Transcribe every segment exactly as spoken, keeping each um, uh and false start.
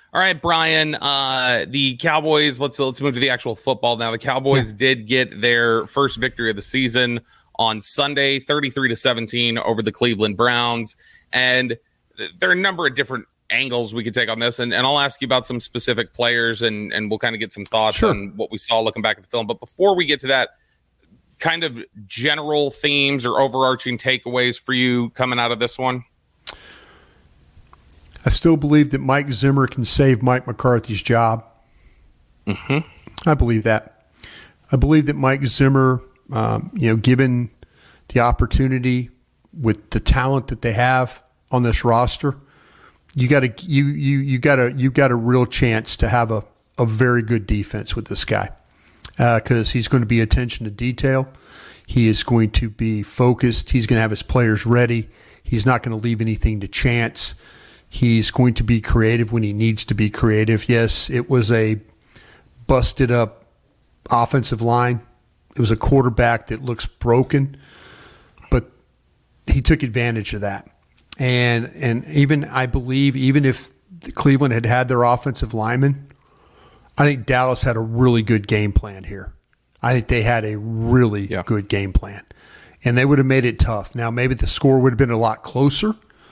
All right, Brian, uh, the Cowboys, let's let's move to the actual football now. The Cowboys yeah. did get their first victory of the season on Sunday, thirty-three to seventeen over the Cleveland Browns. And there are a number of different angles we could take on this, and, and I'll ask you about some specific players, and, and we'll kind of get some thoughts sure. on what we saw looking back at the film. But before we get to that, kind of general themes or overarching takeaways for you coming out of this one? I still believe that Mike Zimmer can save Mike McCarthy's job. Mm-hmm. I believe that. I believe that Mike Zimmer, um, you know, given the opportunity with the talent that they have on this roster, you got a you you you got a you got a real chance to have a, a very good defense with this guy, because uh, he's going to be attention to detail. He is going to be focused. He's going to have his players ready. He's not going to leave anything to chance. He's going to be creative when he needs to be creative. Yes, it was a busted up offensive line. It was a quarterback that looks broken, but he took advantage of that. And and even I believe even if Cleveland had had their offensive linemen, I think Dallas had a really good game plan here. I think they had a really yeah. good game plan, and they would have made it tough. Now maybe the score would have been a lot closer,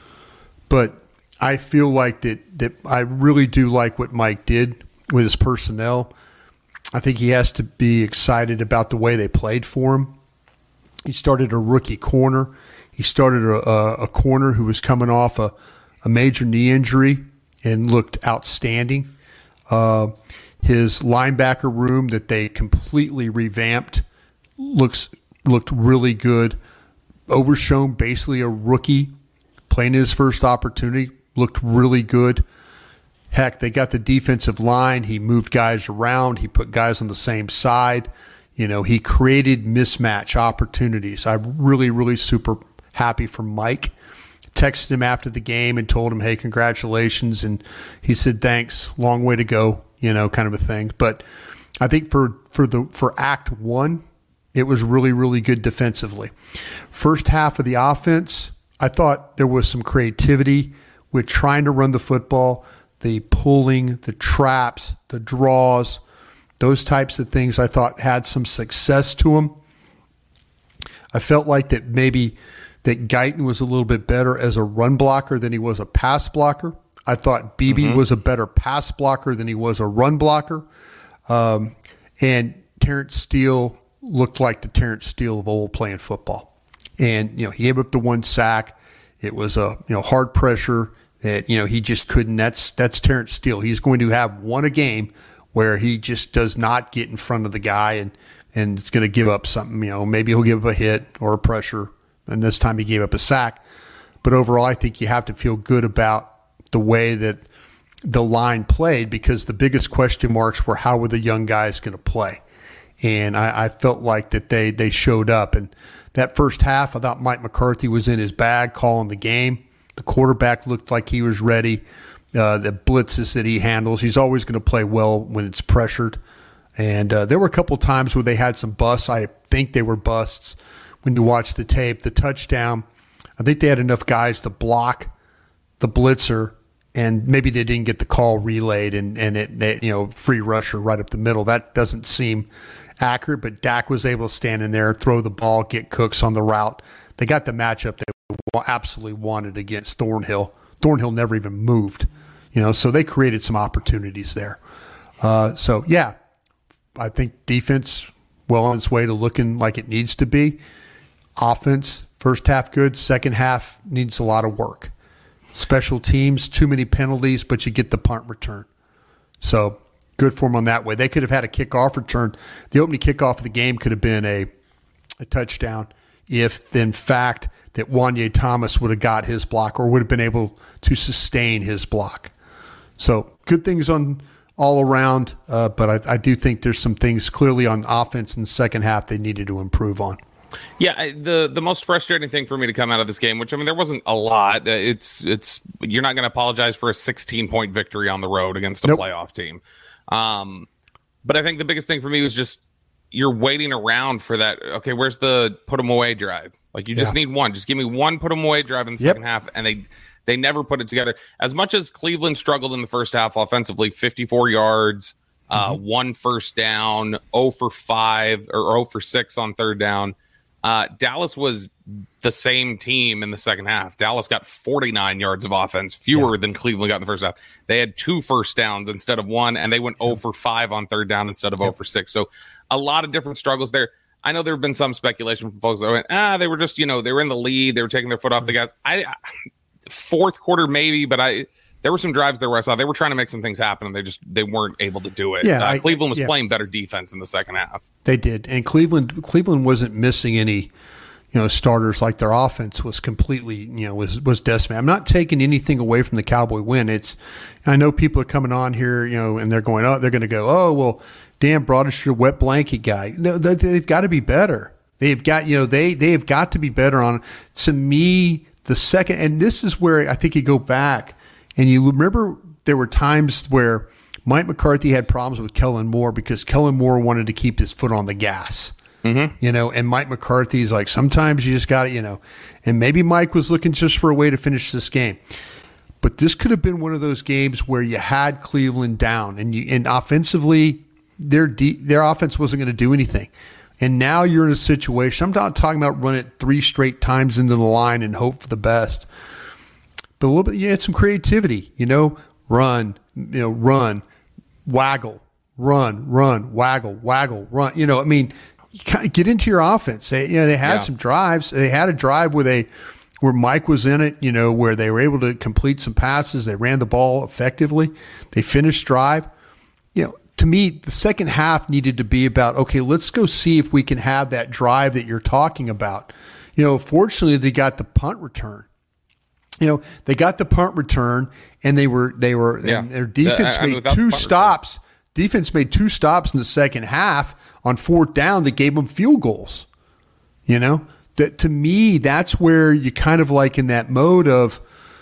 but I feel like that, that I really do like what Mike did with his personnel. I think he has to be excited about the way they played for him. He started a rookie corner. He started a, a, a corner who was coming off a, a major knee injury and looked outstanding. Uh, his linebacker room that they completely revamped looks looked really good. Overshown, basically a rookie, playing his first opportunity, looked really good. Heck, they got the defensive line. He moved guys around. He put guys on the same side. You know, he created mismatch opportunities. I'm really, really super happy for Mike. Texted him after the game and told him, hey, congratulations. And he said, thanks, long way to go, you know, kind of a thing. But I think for, for the for Act One, it was really, really good defensively. First half of the offense, I thought there was some creativity with trying to run the football, the pulling, the traps, the draws, those types of things I thought had some success to them. I felt like that maybe that Guyton was a little bit better as a run blocker than he was a pass blocker. I thought Beebe mm-hmm. was a better pass blocker than he was a run blocker. Um, and Terrence Steele looked like the Terrence Steele of old playing football. And, you know, he gave up the one sack. It was a, you know, hard pressure that, you know, he just couldn't. That's that's Terrence Steele. He's going to have one a game where he just does not get in front of the guy and, and it's going to give up something. You know, maybe he'll give up a hit or a pressure, and this time he gave up a sack. But overall, I think you have to feel good about the way that the line played, because the biggest question marks were how were the young guys going to play. And I, I felt like that they they showed up. And that first half, I thought Mike McCarthy was in his bag calling the game. The quarterback looked like he was ready. Uh, the blitzes that he handles, he's always going to play well when it's pressured. And uh, there were a couple times where they had some busts. I think they were busts when you watch the tape. The touchdown, I think they had enough guys to block the blitzer, and maybe they didn't get the call relayed and, and it, they, you know, free rusher right up the middle. That doesn't seem accurate, but Dak was able to stand in there, throw the ball, get Cooks on the route. They got the matchup they absolutely wanted against Thornhill. Thornhill never even moved, you know, so they created some opportunities there. Uh, so, yeah, I think defense well on its way to looking like it needs to be. Offense, first half good, second half needs a lot of work. Special teams, too many penalties, but you get the punt return. So good for them on that way. They could have had a kickoff return. The opening kickoff of the game could have been a, a touchdown if, in fact, that Wanye Thomas would have got his block or would have been able to sustain his block. So good things on all around, uh, but I, I do think there's some things clearly on offense in the second half they needed to improve on. Yeah, I- the the most frustrating thing for me to come out of this game, which, I mean, there wasn't a lot. Uh, It's it's you're not going to apologize for a sixteen-point victory on the road against a Nope. playoff team. Um, but I think the biggest thing for me was just you're waiting around for that. Okay, where's the put them away drive? Like, you just Yeah. need one. Just give me one put them away drive in the Yep. second half, and they They never put it together. As much as Cleveland struggled in the first half offensively, fifty-four yards, mm-hmm. uh, one first down, zero for five or zero for six on third down. Uh, Dallas was the same team in the second half. Dallas got forty-nine yards of offense, fewer yeah. than Cleveland got in the first half. They had two first downs instead of one, and they went yeah. zero for five on third down instead of yeah. zero for six. So a lot of different struggles there. I know there have been some speculation from folks that went, ah, they were just, you know, they were in the lead. They were taking their foot off the gas. I, I fourth quarter maybe, but I there were some drives there where I saw they were trying to make some things happen, and they just they weren't able to do it. Yeah, uh, I, Cleveland was yeah. playing better defense in the second half. They did, and Cleveland Cleveland wasn't missing any, you know, starters. Like their offense was completely, you know, was was decimated. I'm not taking anything away from the Cowboy win. It's I know people are coming on here, you know, and they're going, oh, they're going to go, oh, well, Dan Broadish, your wet blanket guy. No, they, they've got to be better. They've got, you know, they they have got to be better on. To me, the second, and this is where I think you go back and you remember there were times where Mike McCarthy had problems with Kellen Moore because Kellen Moore wanted to keep his foot on the gas. Mm-hmm. You know, and Mike McCarthy is like, sometimes you just got to, you know, and maybe Mike was looking just for a way to finish this game. But this could have been one of those games where you had Cleveland down and you, and offensively, their de- their offense wasn't going to do anything. And now you're in a situation, I'm not talking about run it three straight times into the line and hope for the best. But a little bit, you had some creativity, you know, run, you know, run, waggle, run, run, waggle, waggle, run. You know, I mean, you kind of get into your offense. They, you know, they had yeah. some drives. They had a drive where they, where Mike was in it, you know, where they were able to complete some passes. They ran the ball effectively. They finished drive. You know, to me, the second half needed to be about, okay, let's go see if we can have that drive that you're talking about. You know, fortunately, they got the punt return. You know, they got the punt return, and they were they were yeah. and their defense the, made two stops. Return. Defense made two stops in the second half on fourth down that gave them field goals. You know, that to me, that's where you kind of like in that mode of,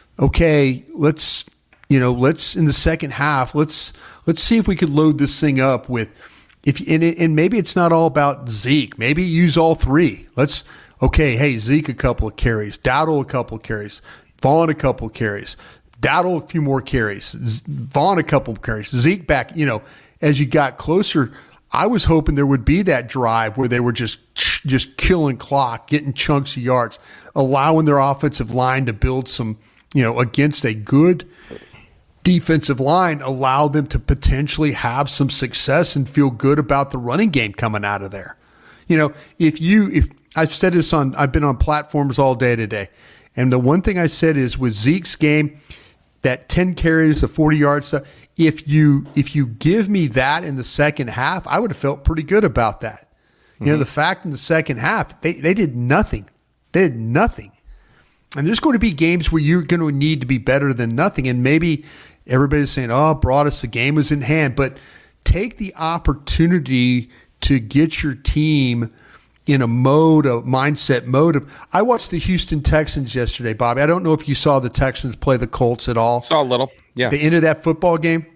okay, let's. You know, let's in the second half, let's let's see if we could load this thing up with if and, it, and maybe it's not all about Zeke. Maybe use all three. Let's okay, hey, Zeke a couple of carries, Dowdle a couple of carries, Vaughn a couple of carries, Dowdle a few more carries, Vaughn a couple of carries, Zeke back. You know, as you got closer, I was hoping there would be that drive where they were just just killing clock, getting chunks of yards, allowing their offensive line to build some, you know, against a good defensive line, allow them to potentially have some success and feel good about the running game coming out of there. You know, if you, if I've said this on, I've been on platforms all day today. And the one thing I said is with Zeke's game, that ten carries, the forty yard stuff, if you, if you give me that in the second half, I would have felt pretty good about that. Mm-hmm. You know, the fact in the second half, they, they did nothing. They did nothing. And there's going to be games where you're going to need to be better than nothing. And maybe everybody's saying, oh, Broadus, the game is in hand. But take the opportunity to get your team in a mode of mindset mode of. I watched the Houston Texans yesterday, Bobby. I don't know if you saw the Texans play the Colts at all. Saw a little, yeah. The end of that football game.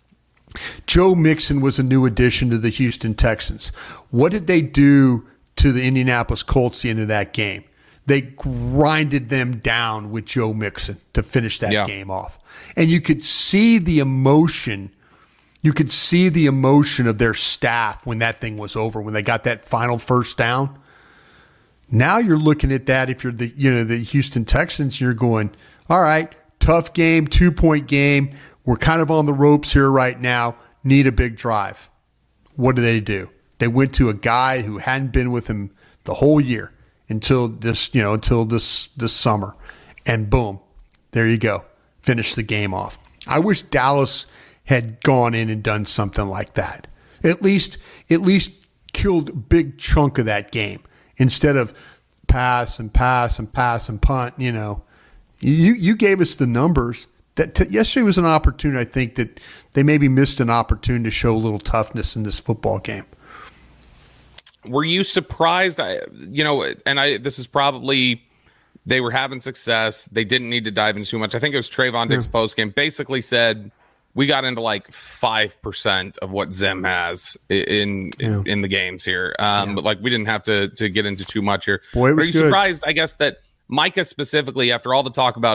Joe Mixon was a new addition to the Houston Texans. What did they do to the Indianapolis Colts at the end of that game? They grinded them down with Joe Mixon to finish that yeah. game off. And you could see the emotion. You could see the emotion of their staff when that thing was over, when they got that final first down. Now you're looking at that if you're the, you know, the Houston Texans, you're going, all right, tough game, two-point game. We're kind of on the ropes here right now. Need a big drive. What do they do? They went to a guy who hadn't been with him the whole year. Until this, you know, until this this summer, and boom, there you go, finish the game off. I wish Dallas had gone in and done something like that. At least, at least killed a big chunk of that game instead of pass and pass and pass and punt. You know, you you gave us the numbers. That t- yesterday was an opportunity. I think that they maybe missed an opportunity to show a little toughness in this football game. Were you surprised? I, you know, and I. This is probably they were having success. They didn't need to dive in too much. I think it was Trayvon Diggs' yeah. post game basically said we got into like five percent of what Zim has in yeah. in, in the games here. Um, yeah. But like we didn't have to to get into too much here. Boy, it was Are you good. surprised? I guess that Micah specifically, after all the talk about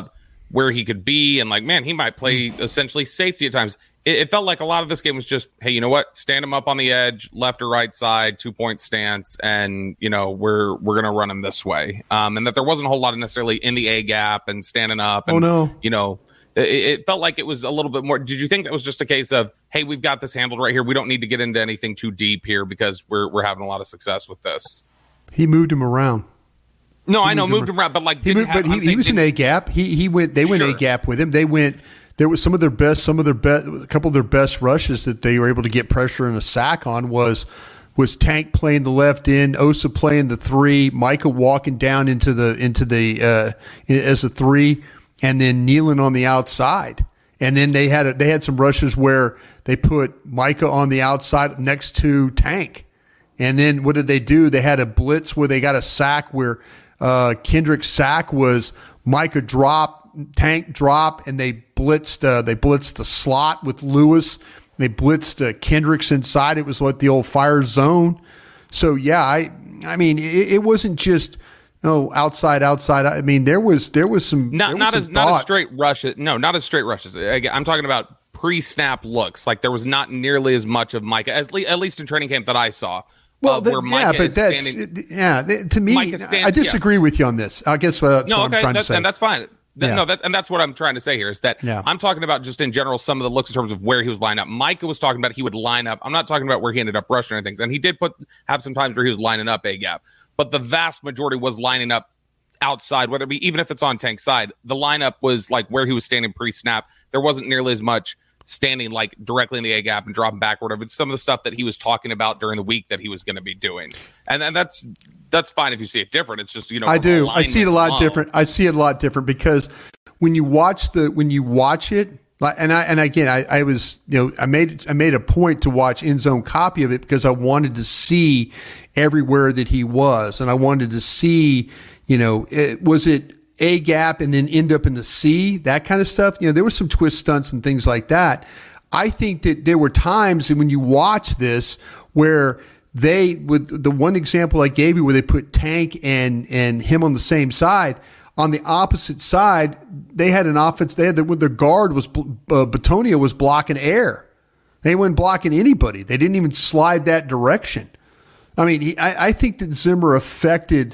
where he could be, and like, man, he might play essentially safety at times. It, it felt like a lot of this game was just, hey, you know what? Stand him up on the edge, left or right side, two point stance, and you know we're we're gonna run him this way. Um, and that there wasn't a whole lot of necessarily in the A gap and standing up. And, oh no, you know, it, it felt like it was a little bit more. Did you think that was just a case of, hey, we've got this handled right here. We don't need to get into anything too deep here because we're we're having a lot of success with this. He moved him around. No, he I know, moved him moved him around, but like, he didn't moved, have, but he, saying, he was in A gap. He he went. They went Sure. A gap with him. They went. There was some of their best. Some of their best. A couple of their best rushes that they were able to get pressure and a sack on was was Tank playing the left end, Osa playing the three, Micah walking down into the into the uh, as a three, and then kneeling on the outside. And then they had a, they had some rushes where they put Micah on the outside next to Tank. And then what did they do? They had a blitz where they got a sack where uh, Kendrick's sack was Micah drop, Tank drop, and they blitzed uh, they blitzed the slot with Lewis. They blitzed uh, Kendricks inside. It was what the old fire zone. So yeah, I I mean it, it wasn't just no outside outside. I mean there was there was some not was not some as not as thought. straight rushes. No, not as straight rushes. Again, I'm talking about pre-snap looks. Like there was not nearly as much of Micah, as le- at least in training camp that I saw. Well, uh, the, where yeah, Micah but is that's standing, yeah. th- To me, Micah stand- I disagree yeah. with you on this. I guess what, that's no, what okay, I'm trying that's, to say. and that's fine. Th- Yeah. No, that's and that's what I'm trying to say here is that Yeah. I'm talking about just in general some of the looks in terms of where he was lined up. Micah was talking about he would line up. I'm not talking about where he ended up rushing or things, and he did put have some times where he was lining up a gap, but the vast majority was lining up outside, whether it be even if it's on Tank's side. The lineup was like where he was standing pre-snap. There wasn't nearly as much standing like directly in the A gap and dropping backward. It's some of the stuff that he was talking about during the week that he was going to be doing, and and that's that's fine if you see it different. It's just you know I from do. I see it a lot alignment different. I see it a lot different because when you watch the when you watch it, like, and I and again, I, I was you know I made I made a point to watch end zone copy of it because I wanted to see everywhere that he was, and I wanted to see you know it, was it A gap and then end up in the C, that kind of stuff. You know, there was some twist stunts and things like that. I think that there were times when you watch this where they, with the one example I gave you where they put Tank and, and him on the same side, on the opposite side, they had an offense, they had the, their guard was, uh, Batonia was blocking air. They weren't blocking anybody. They didn't even slide that direction. I mean, he, I, I think that Zimmer affected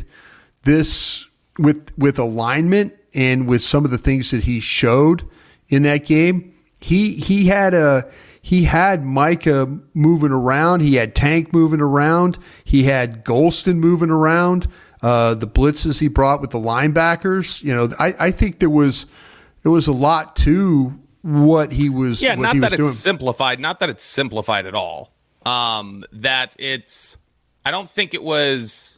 this with with alignment and with some of the things that he showed in that game. He he had a he had Micah moving around. He had Tank moving around. He had Golston moving around. Uh, the blitzes he brought with the linebackers. You know, I, I think there was there was a lot to what he was. Yeah, what not he that was it's doing. simplified. Not that it's simplified at all. Um, that it's. I don't think it was.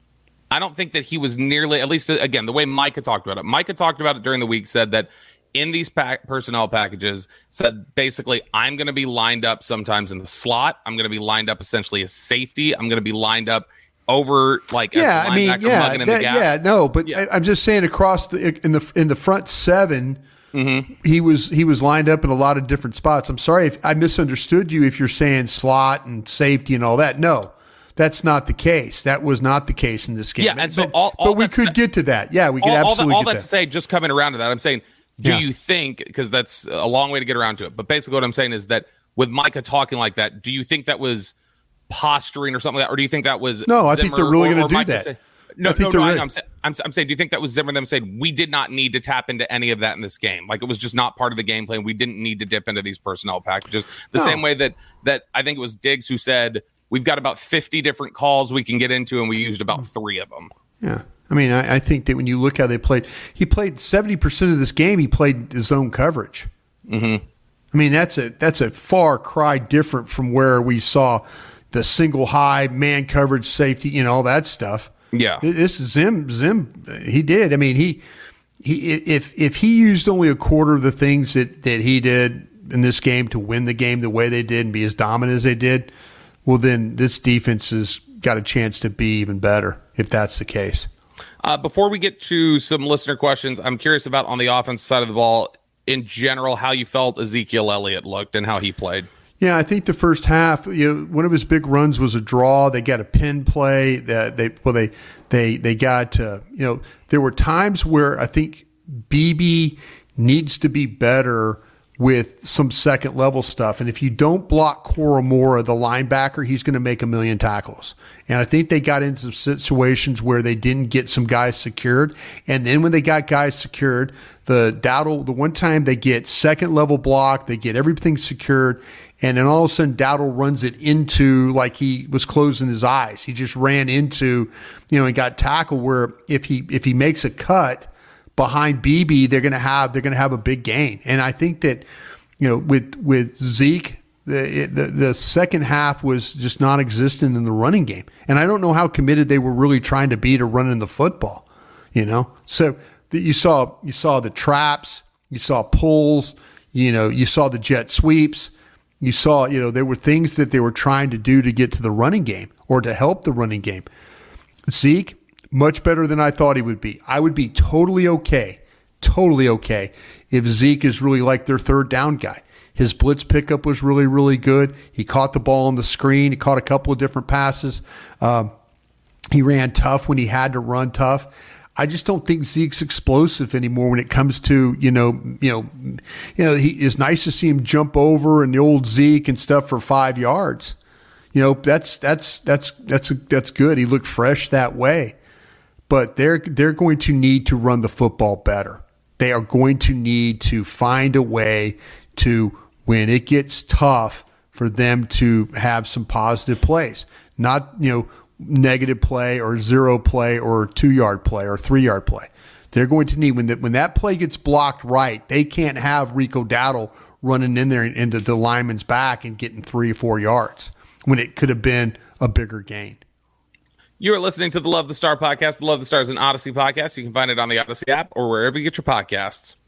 I don't think that he was nearly, at least again, the way Micah talked about it. Micah talked about it during the week, said that in these pack, personnel packages, said basically, I'm going to be lined up sometimes in the slot. I'm going to be lined up essentially as safety. I'm going to be lined up over like yeah, as I mean, linebacker yeah, mugging in the that, gap. yeah, no, but Yeah. I, I'm just saying across the in the in the front seven, Mm-hmm. he was he was lined up in a lot of different spots. I'm sorry if I misunderstood you if you're saying slot and safety and all that. No. That's not the case. That was not the case in this game. Yeah, and so but, all- all but we that's- could get to that. Yeah, we could all, all that, absolutely all get that that. to say, just coming around to that, I'm saying, do Yeah. you think, because that's a long way to get around to it, but basically what I'm saying is that with Micah talking like that, do you think that was posturing or something like that, or do you think that was No, I think Zimmer they're really or- gonna or do Micah that. say- no, I think no, they're no, really- I'm, sa- I'm, I'm saying, do you think that was Zimmer them saying, we did not need to tap into any of that in this game? Like, it was just not part of the game plan. We didn't need to dip into these personnel packages. The No. same way that that I think it was Diggs who said, we've got about fifty different calls we can get into, and we used about three of them. Yeah. I mean, I, I think that when you look how they played, he played seventy percent of this game, he played his own coverage. Mm-hmm. I mean, that's a that's a far cry different from where we saw the single high man coverage, safety, you know, all that stuff. Yeah. This is Zim. Zim, he did. I mean, he he if if he used only a quarter of the things that, that he did in this game to win the game the way they did and be as dominant as they did, well, then this defense has got a chance to be even better if that's the case. Uh, before we get to some listener questions, I'm curious about on the offensive side of the ball in general, how you felt Ezekiel Elliott looked and how he played. Yeah, I think the first half, you know, one of his big runs was a draw. They got a pin play. That they well, they they they got uh, you know, there were times where I think Beebe needs to be better with some second level stuff. And if you don't block Koromora, the linebacker, he's going to make a million tackles. And I think they got into some situations where they didn't get some guys secured. And then when they got guys secured, the Dowdle, the one time they get second level block, they get everything secured. And then all of a sudden Dowdle runs it into like he was closing his eyes. He just ran into, you know, he got tackled where if he, if he makes a cut behind B B, they're going to have they're going to have a big gain. And I think that, you know, with with Zeke, the, the the second half was just non-existent in the running game. And I don't know how committed they were really trying to be to running the football. You know, so the, you saw you saw the traps, you saw pulls, you know, you saw the jet sweeps, you saw you know there were things that they were trying to do to get to the running game or to help the running game. Zeke, much better than I thought he would be. I would be totally okay, totally okay if Zeke is really like their third down guy. His blitz pickup was really, really good. He caught the ball on the screen. He caught a couple of different passes. Um, he ran tough when he had to run tough. I just don't think Zeke's explosive anymore when it comes to, you know, you know, you know, he it's nice to see him jump over and the old Zeke and stuff for five yards. You know, that's that's that's that's that's good. He looked fresh that way. But they're they're going to need to run the football better. They are going to need to find a way to, when it gets tough, for them to have some positive plays. Not, you know, negative play or zero play or two-yard play or three-yard play. They're going to need, when that when that play gets blocked right, they can't have Rico Dowdle running in there into the lineman's back and getting three or four yards when it could have been a bigger gain. You are listening to the Love the Star podcast. The Love the Star is an Odyssey podcast. You can find it on the Odyssey app or wherever you get your podcasts.